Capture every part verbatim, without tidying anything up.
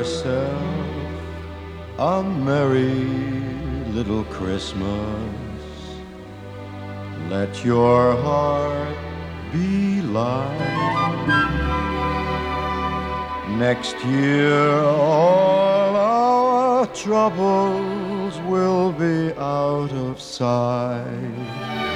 yourself a merry little Christmas. Let your heart be light. Next year all our troubles will be out of sight.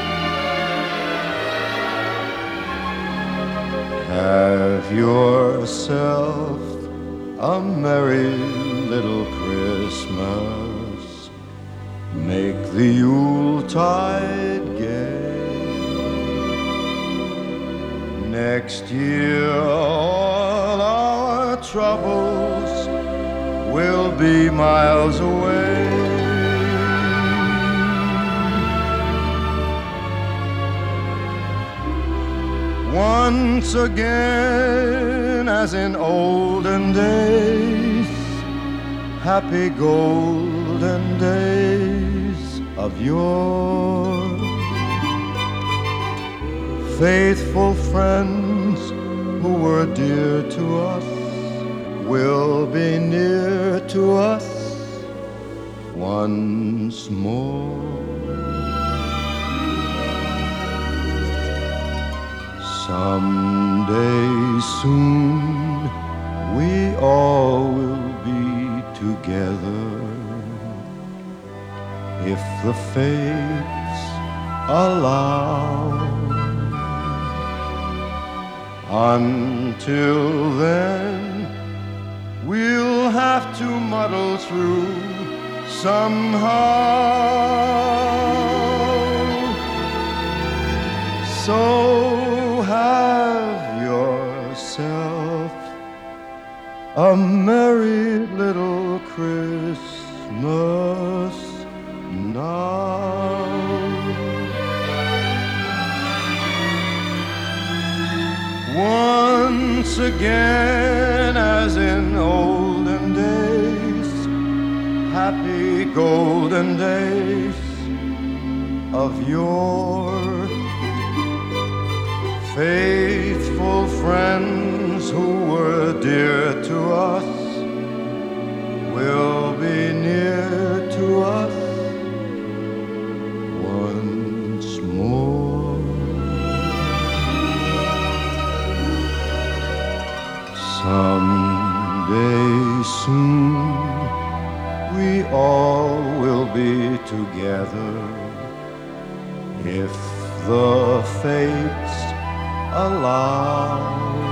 Have yourself a merry little Christmas. Make the Yuletide gay. Next year all our troubles will be miles away. Once again, as in olden days, happy golden days of yore. Faithful friends who were dear to us will be near to us once more. Someday soon we all will be together, if the fates allow. Until then, we'll have to muddle through somehow. So have yourself a merry little Christmas now. Once again, as in olden days, happy golden days of yore. Faithful friends who were dear to us will be near to us once more. Someday soon we all will be together, if the fates allow.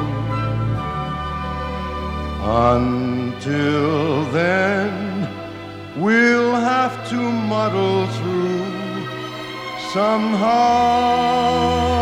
Until then, we'll have to muddle through somehow.